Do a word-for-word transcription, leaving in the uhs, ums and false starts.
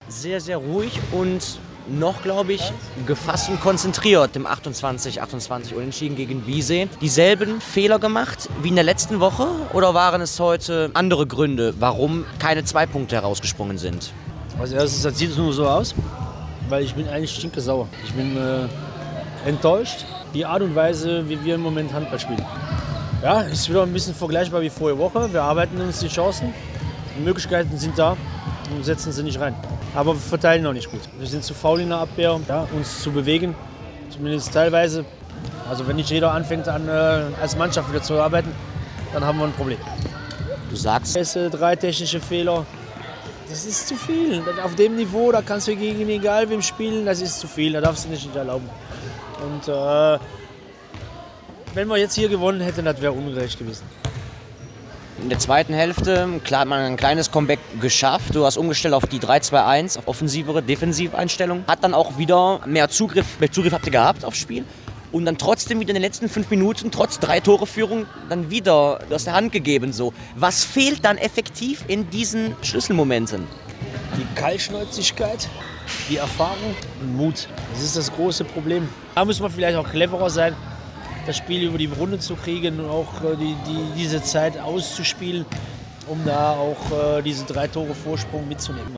Sehr, sehr ruhig und noch, glaube ich, gefasst und konzentriert im achtundzwanzig achtundzwanzig Unentschieden gegen Wiesee. Dieselben Fehler gemacht wie in der letzten Woche oder waren es heute andere Gründe, warum keine zwei Punkte herausgesprungen sind? Als erstes, das sieht es nur so aus, weil ich bin eigentlich stinkesauer. Ich bin äh, enttäuscht, die Art und Weise, wie wir im Moment Handball spielen. Ja, ist wieder ein bisschen vergleichbar wie vorige Woche. Wir arbeiten uns die Chancen, die Möglichkeiten sind da und setzen sie nicht rein. Aber wir verteilen noch nicht gut. Wir sind zu faul in der Abwehr, ja, uns zu bewegen, zumindest teilweise. Also wenn nicht jeder anfängt, an, äh, als Mannschaft wieder zu arbeiten, dann haben wir ein Problem. Du sagst, Es, äh, drei technische Fehler, das ist zu viel. Auf dem Niveau, da kannst du gegen egal wem spielen, das ist zu viel, da darfst du nicht erlauben. Und äh, wenn wir jetzt hier gewonnen hätten, das wäre ungerecht gewesen. in der zweiten Hälfte, klar hat man ein kleines Comeback geschafft. Du hast umgestellt auf die drei zwei eins, auf offensivere Defensiveinstellung. Hat dann auch wieder mehr Zugriff, mehr Zugriff habt ihr gehabt aufs Spiel. Und dann trotzdem wieder in den letzten fünf Minuten, trotz drei Tore Führung, dann wieder aus der Hand gegeben. So. Was fehlt dann effektiv in diesen Schlüsselmomenten? Die Kaltschnäuzigkeit, die Erfahrung und Mut. Das ist das große Problem. Da muss man vielleicht auch cleverer sein, das Spiel über die Runde zu kriegen und auch äh, die, die, diese Zeit auszuspielen, um da auch äh, diese drei Tore Vorsprung mitzunehmen.